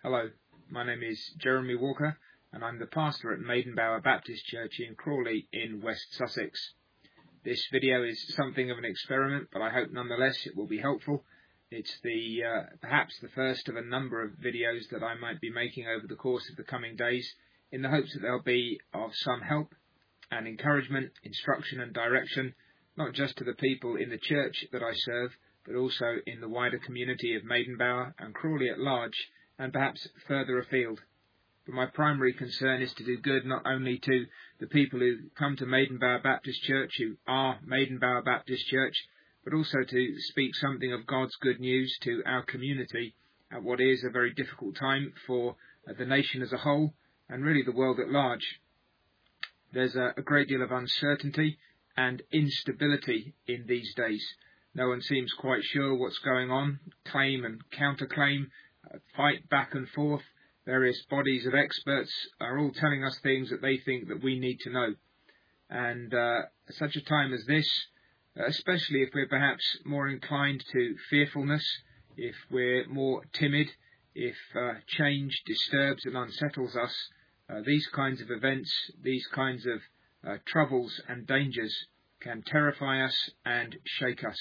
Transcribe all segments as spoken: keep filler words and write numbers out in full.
Hello, my name is Jeremy Walker and I'm the pastor at Maidenbower Baptist Church in Crawley in West Sussex. This video is something of an experiment, but I hope nonetheless it will be helpful. It's the uh, perhaps the first of a number of videos that I might be making over the course of the coming days, in the hopes that they'll be of some help and encouragement, instruction and direction, not just to the people in the church that I serve, but also in the wider community of Maidenbower and Crawley at large, and perhaps further afield. But my primary concern is to do good not only to the people who come to Maidenbower Baptist Church, who are Maidenbower Baptist Church, but also to speak something of God's good news to our community at what is a very difficult time for the nation as a whole and really the world at large. There's a, a great deal of uncertainty and instability in these days. No one seems quite sure what's going on. Claim and counterclaim, uh, fight back and forth. Various bodies of experts are all telling us things that they think that we need to know. And uh, at such a time as this, especially if we're perhaps more inclined to fearfulness, if we're more timid, if uh, change disturbs and unsettles us, uh, these kinds of events, these kinds of uh, troubles and dangers can terrify us and shake us.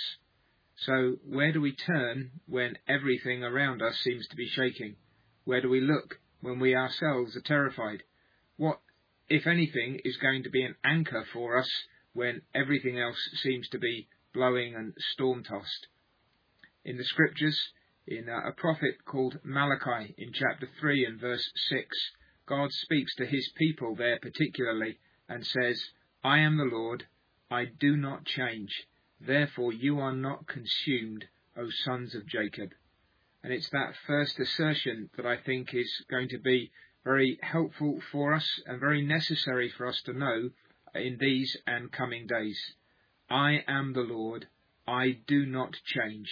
So where do we turn when everything around us seems to be shaking? Where do we look when we ourselves are terrified? What, if anything, is going to be an anchor for us when everything else seems to be blowing and storm-tossed? In the scriptures, in a prophet called Malachi, in chapter three and verse six, God speaks to his people there particularly and says, "I am the Lord, I do not change. Therefore you are not consumed, O sons of Jacob." And it's that first assertion that I think is going to be very helpful for us and very necessary for us to know in these and coming days. I am the Lord, I do not change.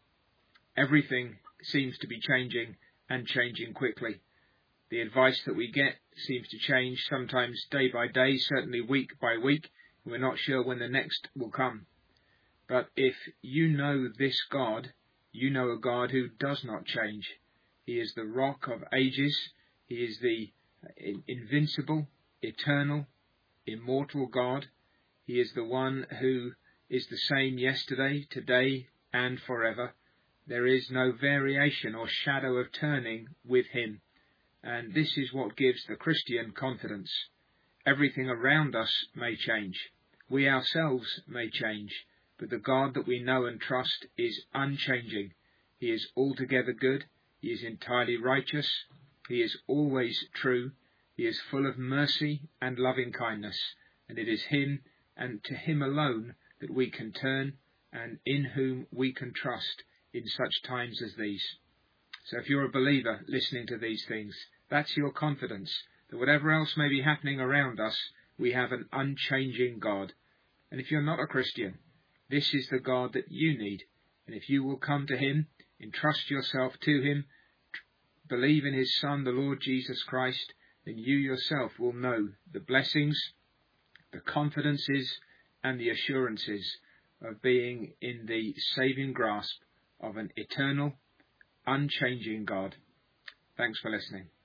Everything seems to be changing and changing quickly. The advice that we get seems to change, sometimes day by day, certainly week by week. We're not sure when the next will come. But if you know this God, you know a God who does not change. He is the rock of ages. He is the invincible, eternal, immortal God. He is the one who is the same yesterday, today, and forever. There is no variation or shadow of turning with him. And this is what gives the Christian confidence. Everything around us may change. We ourselves may change. But the God that we know and trust is unchanging. He is altogether good. He is entirely righteous. He is always true. He is full of mercy and loving kindness. And it is him and to him alone that we can turn and in whom we can trust in such times as these. So if you're a believer listening to these things, that's your confidence, that whatever else may be happening around us, we have an unchanging God. And if you're not a Christian, this is the God that you need. And if you will come to him, entrust yourself to him, believe in his Son, the Lord Jesus Christ, then you yourself will know the blessings, the confidences, and the assurances of being in the saving grasp of an eternal, unchanging God. Thanks for listening.